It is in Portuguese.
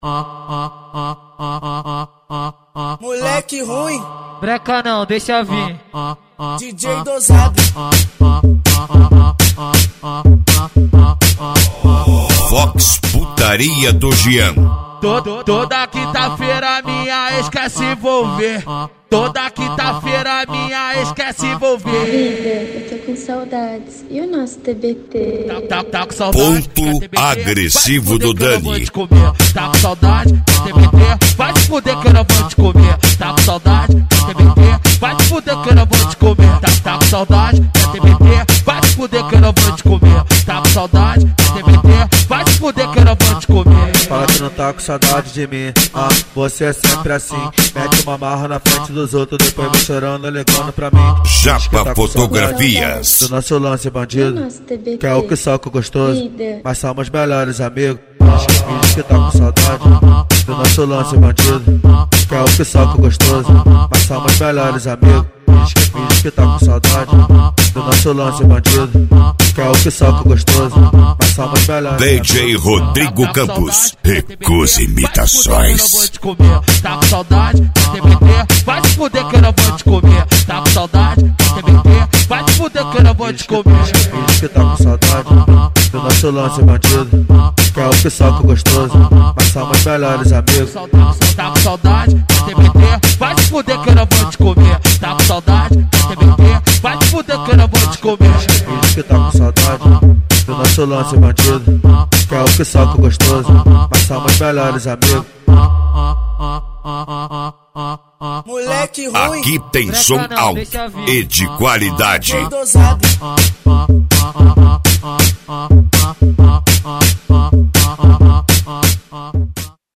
Moleque ruim, breca não, deixa vir. DJ dosado. Fox Putaria do Jean. Toda quinta-feira minha ex quer se envolver. Toda quinta-feira minha ex quer se envolver. Vida, eu tô com saudades. E o nosso TBT? Tá com saudade. Ponto agressivo do Dani. Tá com saudade, TBT. Vai te fuder que eu não vou te comer. Tá com saudade, TBT. Vai te fuder que eu não vou te comer. Tá com saudade, TBT. Vai te fuder que eu não vou te comer. Tá com saudade, TBT. Vai te fuder que eu não vou te comer. Fala que não tá com saudade de mim. Você é sempre assim. Mete uma marra na frente dos outros, depois me chorando, ligando pra mim. Japa tá Fotografias. Do nosso lance bandido, que é o que soca gostoso. Vida. Mas somos melhores amigos. Diz que tá com saudade. Do nosso lance bandido, que é o que soca gostoso. Mas somos melhores amigos. Diz que tá com saudade. Do nosso lance bandido, que é o que soca gostoso. Mas somos melhores. DJ Rodrigo Campos. Recusa imitações. Tá com saudade, TBT. Vai te fuder que eu não vou te comer. Tá com saudade, TBT. Vai te fuder que eu não vou te comer. Diz que tá com saudade. Do nosso lance bandido, que é o que soca gostoso. Mas somos melhores amigos. Tá com saudade, TBT. Vai te fuder que eu não vou te comer. Tá com saudade, TBT. Vai te fuder que eu não vou te comer. Diz que tá com saudade. Do nosso lance bandido, que é o que soca gostoso. Mas somos melhores amigos. Moleque ruim, Aqui tem som alto e de qualidade. DJ dosado.